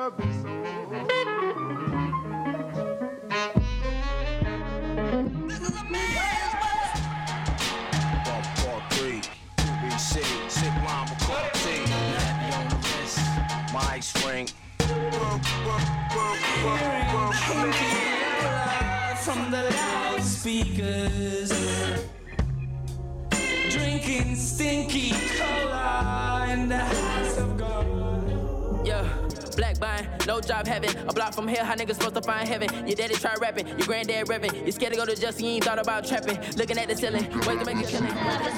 From the loudspeakers, drinking stinky cola in the house of God. Yeah, black buying, no job having. A block from here, how niggas supposed to find heaven? Your daddy try rapping, your granddad rapping. You scared to go to justice, you ain't thought about trapping. Looking at the ceiling, ways to make it killing.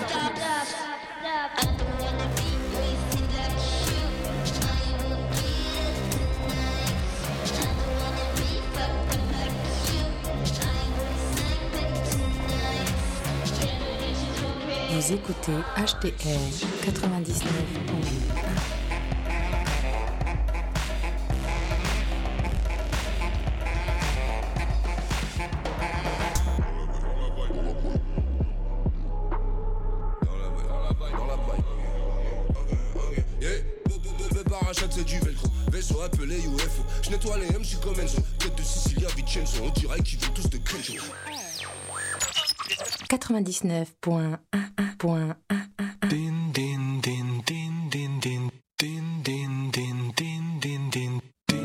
Vous écoutez HTR 99.1. C'est du velcro, vaisseau appelé UFO. Je nettoie les M, j'suis comme Enzo. Tête de Sicilia, Vincenzo. On dirait qu'ils veulent tous de Kenjo. 99.1. Din din din din din din din din din din din din.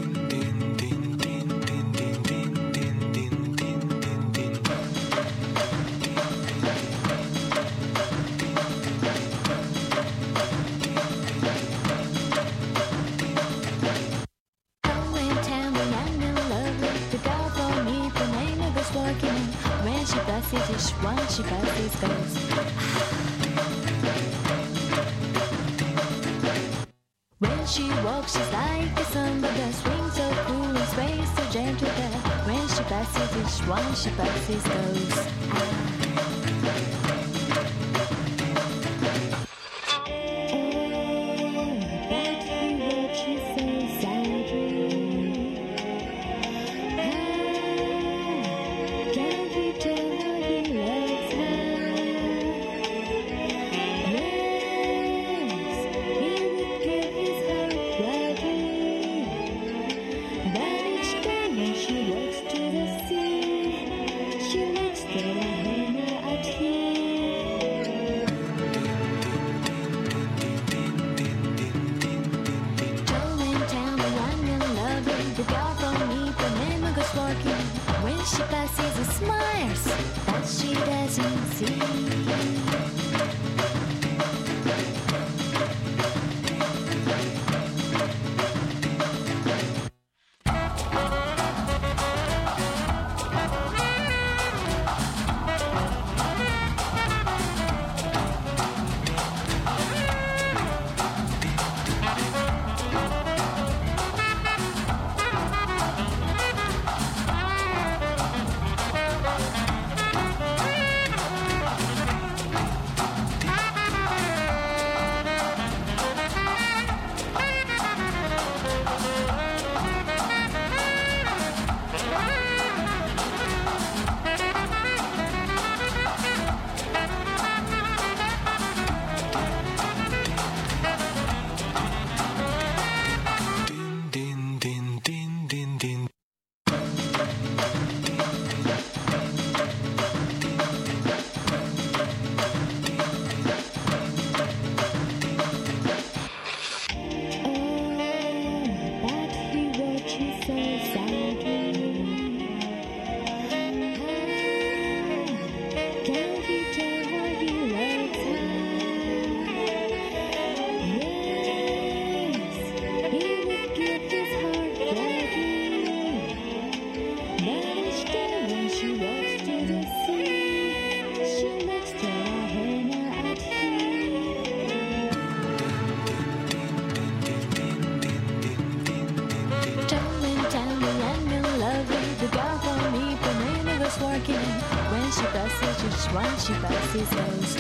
Once she passes goes. When she walks, she's like a samba that swings so cool and sways so gentle that when she passes each one, she passes goes. She passes and smiles, but she doesn't see. Once she passes goes.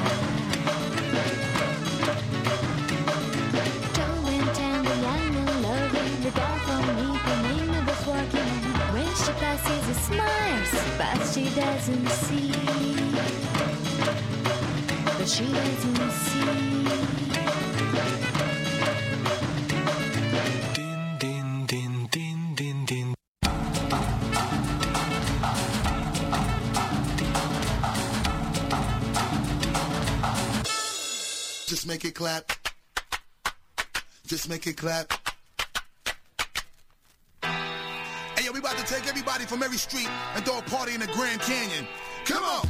Towing, tender, young and loving, the girl from me, the name of us walking. When she passes, it smiles, but she doesn't see. But she doesn't see. Din din din. just make it clap. Just make it clap. Hey, yo, we about to take everybody from every street and throw a party in the Grand Canyon. Come on.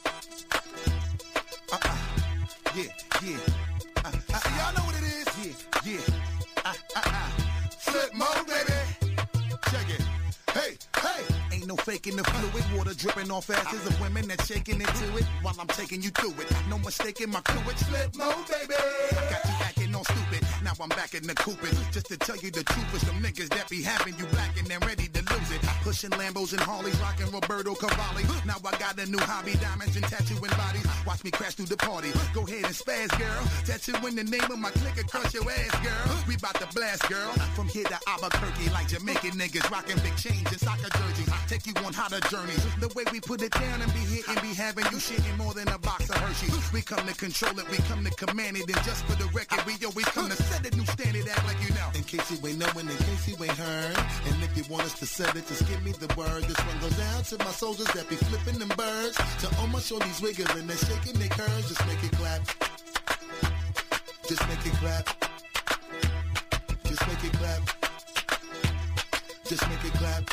Yeah, yeah. Y'all know what it is? Yeah, yeah. Flip mode, baby. Check it. Hey, hey. Ain't no faking the fluid. Water dripping off asses of women that's shaking into it while I'm taking you through it. No mistaking my crew. It's flip mode, baby. I got you acting all stupid. Now I'm back in the Cupid. Just to tell you the truth, for some niggas that be having you black and then ready to lose it. Pushing Lambos and Harleys, rocking Roberto Cavalli. Now I got a new hobby, diamonds and tattooing bodies. Watch me crash through the party. Go ahead and spaz, girl. Tattoo in the name of my clique across your ass, girl. We bout to blast, girl. From here to Albuquerque, like Jamaican niggas rocking big chains and soccer jerseys. Take you on hotter journeys. The way we put it down and be hitting, be having you shitting more than a box of Hershey's. We come to control it, we come to command it. And just for the record, we always come to set a new standard, act like you know. In case you ain't knowing, in case you ain't heard. And if you want us to set it, just give me the word. This one goes out to my soldiers that be flipping them birds. To all my shorties wiggling and shaking their curves. Just make it clap. Just make it clap. Just make it clap. Just make it clap.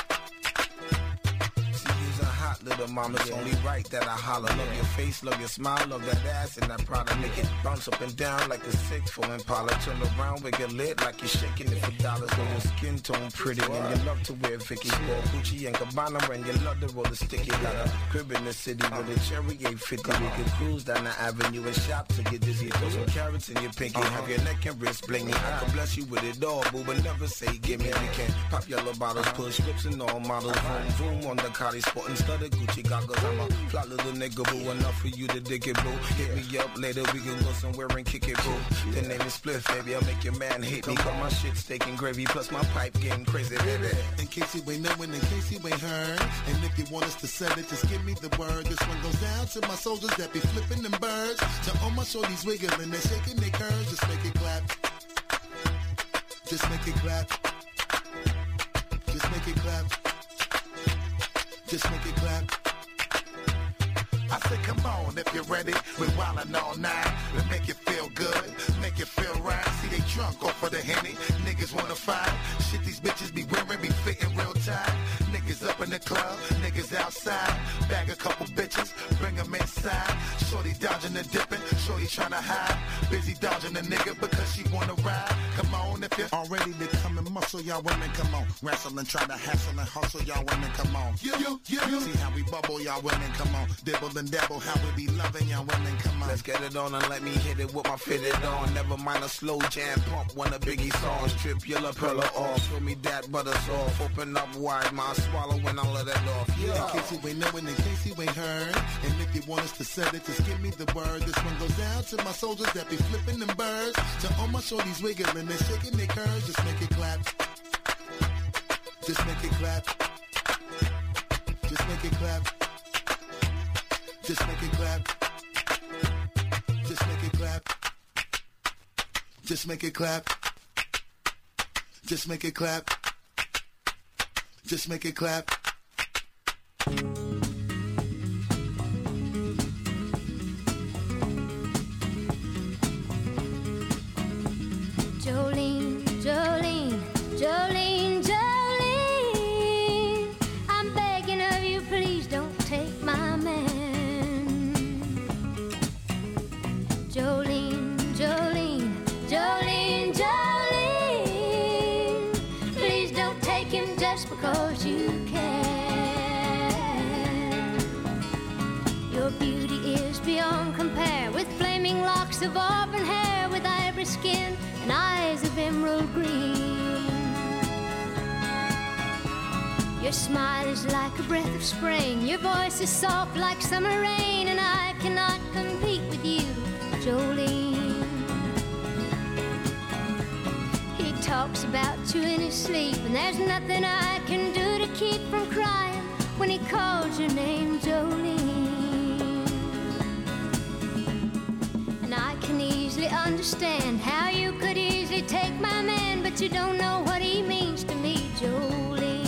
A hot little mama, it's only right that I holler. Love your face, love your smile, love that ass and that Prada. Make it bounce up and down like a 6'4" Impala. Turn around, wiggle lit like you're shaking it for dollars. When your skin tone pretty and you love to wear Vicky. Sport Gucci and Cabana and you love to roll the sticky. Got a crib in the city with a cherry 850. We can cruise down the avenue and shop till you're dizzy. Throw some carrots in your pinky, have your neck and wrist blingy. I can bless you with it all, boo, but never say gimme. We can pop yellow bottles, push whips and all models. Vroom, vroom on the Cardi sport. Instead of Gucci goggles, I'm a fly little nigga, boo. Enough for you to dig it, boo. Hit me up later, we can go somewhere and kick it, boo. The name is Spliff, baby. I'll make your man hit me. Call my shit steak and gravy, plus my pipe game crazy, baby. In case you ain't knowing, in case you ain't heard. And if you want us to set it, just give me the word. This one goes down to my soldiers that be flipping them birds. To all my shorties wiggling and shaking their curves. Just make it clap. Just make it clap. Just make it clap. Just make it clap. I said, come on, if you're ready, we're wildin' all night. We make you feel good, make you feel right. See, they drunk off of the Henny. Niggas wanna fight. Shit, these bitches be wearing, be fitting real tight. Niggas up in the club, niggas outside. Bag a couple bitches, bring them inside. Shorty dodging and dipping, shorty tryna hide. Busy dodging the nigga because she wanna ride. Come on, if you're all ready to come and muscle, y'all women, come on. Wrestle and try to hassle and hustle, y'all women, come on. You. See how we bubble, y'all women, come on. Dibble and dabble, how we be loving y'all women, come on. Let's get it on and let me hit it with my fitted on. Never mind a slow jam pump, one of Biggie songs. Trip your lapella off, show me that butter soft. Open up wide, my swallow when I let it off. Yeah. In case you ain't knowing, in case you ain't heard. And if you want us to set it, just give me the word. This one goes out to my soldiers that be flipping them birds. To all my shorties wiggling and shaking their curves. Just make it clap. Just make it clap. Just make it clap. Just make it clap. Just make it clap. Just make it clap. Just make it clap. Just make it clap. Jolene, Jolene, Jolene, Jolene, I'm begging of you, please don't take my man. Jolene, Jolene, Jolene, Jolene, please don't take him just because you can. Your beauty is beyond compare, with flaming locks of auburn hair, with ivory skin and eyes of emerald green. Your smile is like a breath of spring, your voice is soft like summer rain, and I cannot compete with you, Jolene. He talks about you in his sleep, and there's nothing I can do to keep from crying when he calls your name, Jolene. And I can easily understand how you could easily take my man, but you don't know what he means to me, Jolene.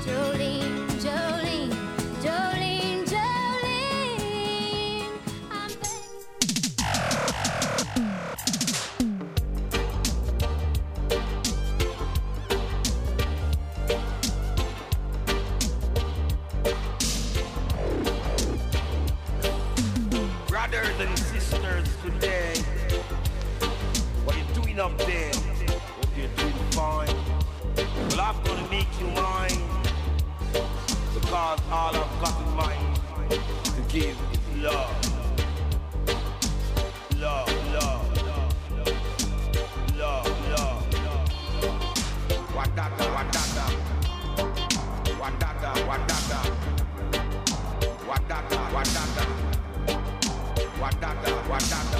Jolene, Jolene, Jolene, Jolene, I'm there. Hope you're doing fine. Well, I'm gonna make you mine, because all I've got in mind to give is love. Love, love, love, love, love, love. Wadada, wadada, wadada, wadada, wadada, wadada, wadada, wadada.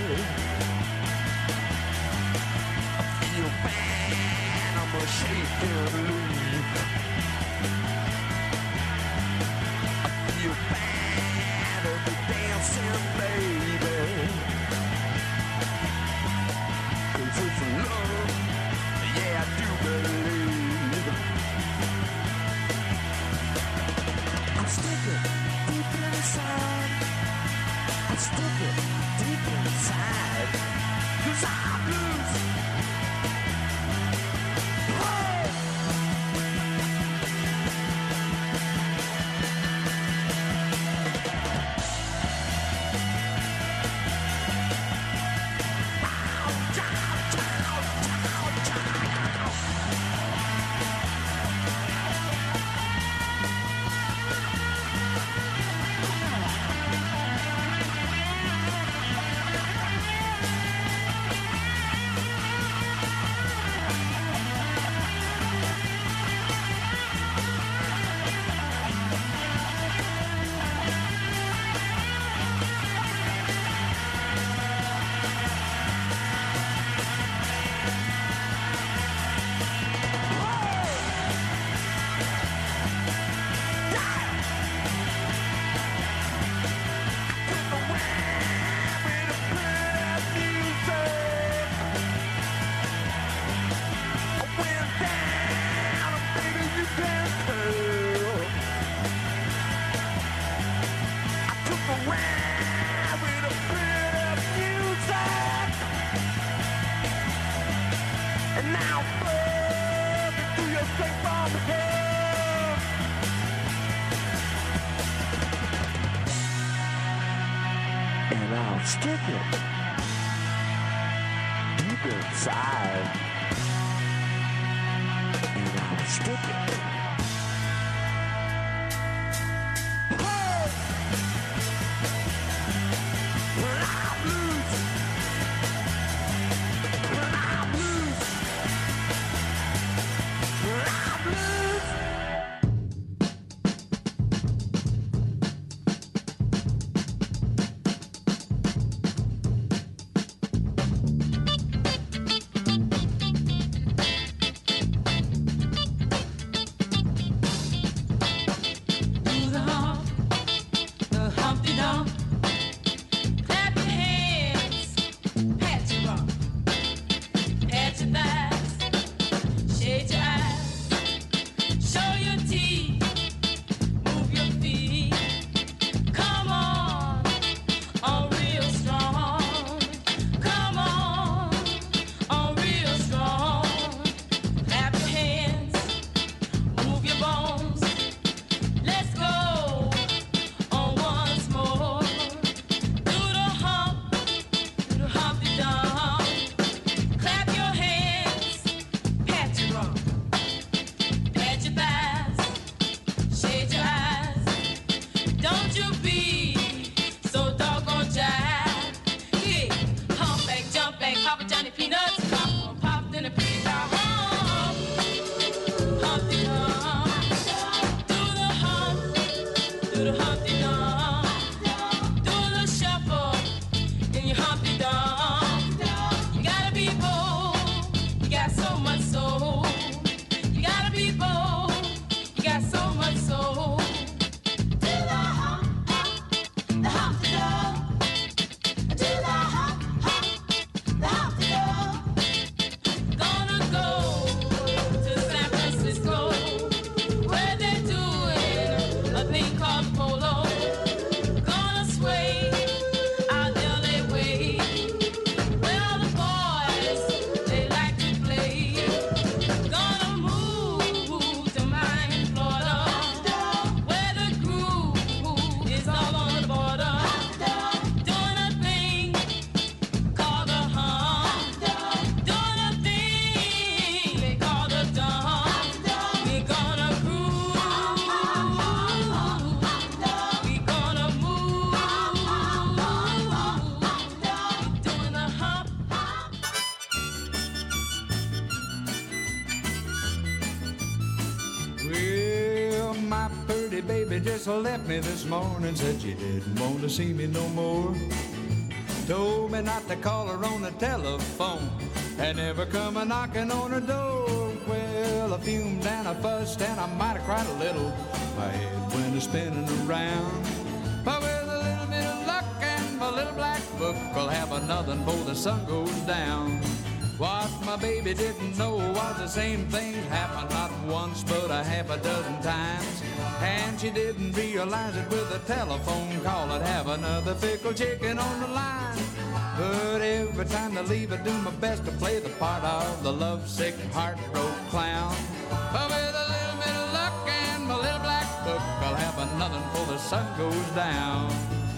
Shaking can tell. I took a ride with a bit of music, and now perfect through your straight from the curve. And I'll stick it deep inside, and I'll stick it. Hey! When I'm loose, when I'm loose, when I'm loose. Just left me this morning, said she didn't want to see me no more. Told me not to call her on the telephone and never come a knocking on her door. Well, I fumed and I fussed and I might have cried a little. My head went a spinning around. But with a little bit of luck and my little black book, I'll have another before the sun goes down. What my baby didn't know was the same thing happened not once but a half a dozen times. And she didn't realize it with a telephone call. I'd have another fickle chicken on the line. But every time I leave, I do my best to play the part of the lovesick, heartbroken clown. But with a little bit of luck and my little black book, I'll have another before the sun goes down.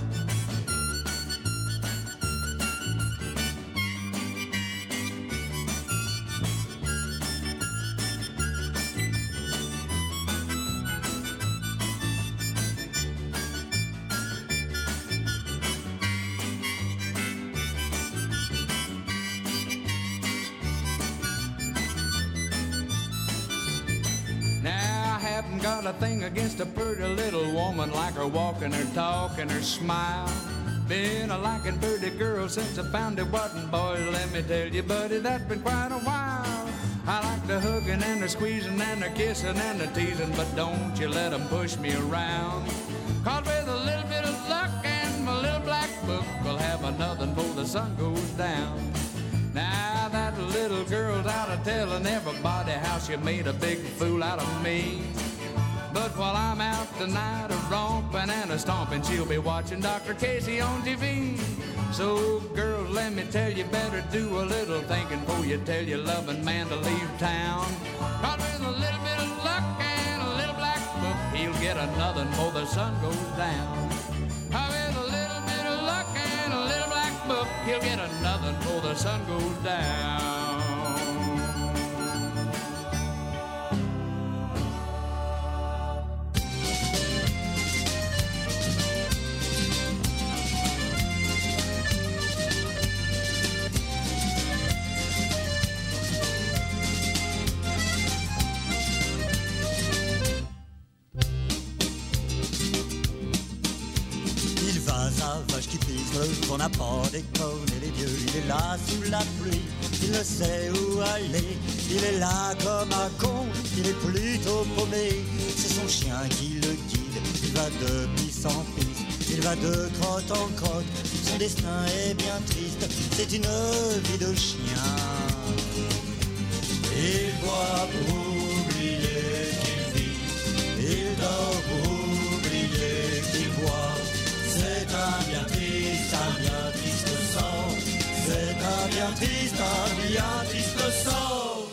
Got a thing against a pretty little woman, like her walk and her talk and her smile. Been a liking pretty girl since I found it wasn't, boys, let me tell you, buddy, that's been quite a while. I like the hugging and the squeezing and the kissing and the teasing, but don't you let them push me around. Cause with a little bit of luck and my little black book, we'll have another before the sun goes down. Now that little girl's out of telling everybody how she made a big fool out of me. But while I'm out tonight a-romping and a-stomping, she'll be watching Dr. Casey on TV. So, girls, let me tell you, better do a little thinking before you tell your loving man to leave town. 'Cause with a little bit of luck and a little black book, he'll get another before the sun goes down. With a little bit of luck and a little black book, he'll get another before the sun goes down. On n'a pas d'école et les dieux, il est là sous la pluie, il ne sait où aller, il est là comme un con, il est plutôt paumé, c'est son chien qui le guide, il va de piste en piste, il va de crotte en crotte, son destin est bien triste, c'est une vie de chien. Il boit pour oublier qu'il vit, il dort pour oublier qu'il boit, c'est un bien triste sort, c'est un bien triste sort.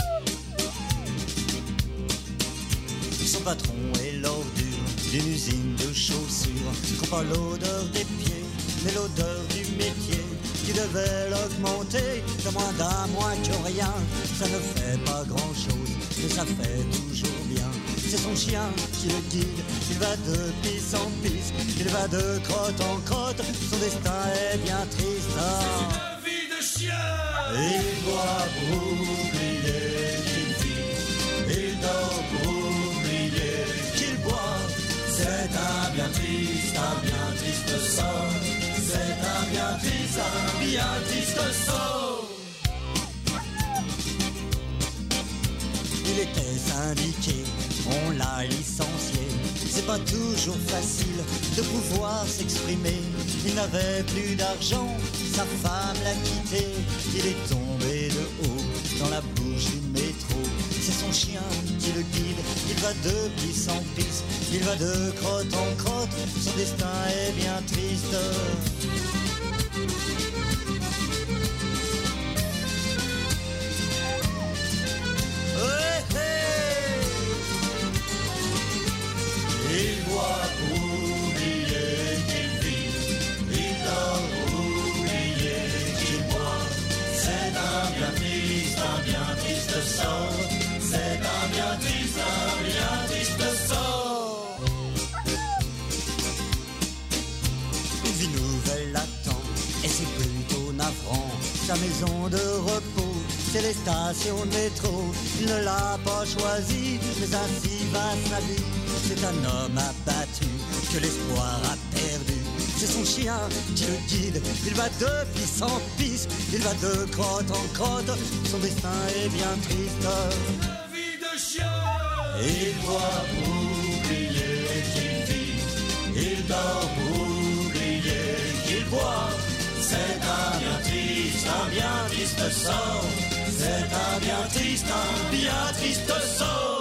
Son patron est l'ordure d'une usine de chaussures, qu'on pas l'odeur des pieds, mais l'odeur du métier, qui devait l'augmenter de moins d'un mois que rien. Ça ne fait pas grand chose, mais ça fait toujours bien. C'est son chien qui le guide, il va de piste en piste, il va de crotte en crotte, son destin est bien triste. C'est une vie de chien. Il boit pour oublier qu'il vit, il dort pour oublier qu'il boit. C'est un bien triste sort, c'est un bien triste sort. Il était syndiqué, on l'a licencié. C'est pas toujours facile de pouvoir s'exprimer. Il n'avait plus d'argent, sa femme l'a quitté. Il est tombé de haut dans la bouche du métro. C'est son chien qui le guide, il va de piste en piste, il va de crotte en crotte, son destin est bien triste. Il boit pour oublier qu'il vit, il dort pour oublier qu'il boit. C'est un bien triste sort, c'est un bien triste sort. Une vie nouvelle l'attend et c'est plutôt navrant. Sa maison de repos, c'est les stations de métro. Il ne l'a pas choisi, mais ainsi va sa vie. C'est un homme abattu que l'espoir a perdu. C'est son chien qui le guide, il va de piste en piste, il va de crotte en crotte, son destin est bien triste. Une vie de chien. Il boit pour oublier qu'il vit, il dort pour oublier qu'il boit. C'est un bien triste sort, c'est un bien triste sort.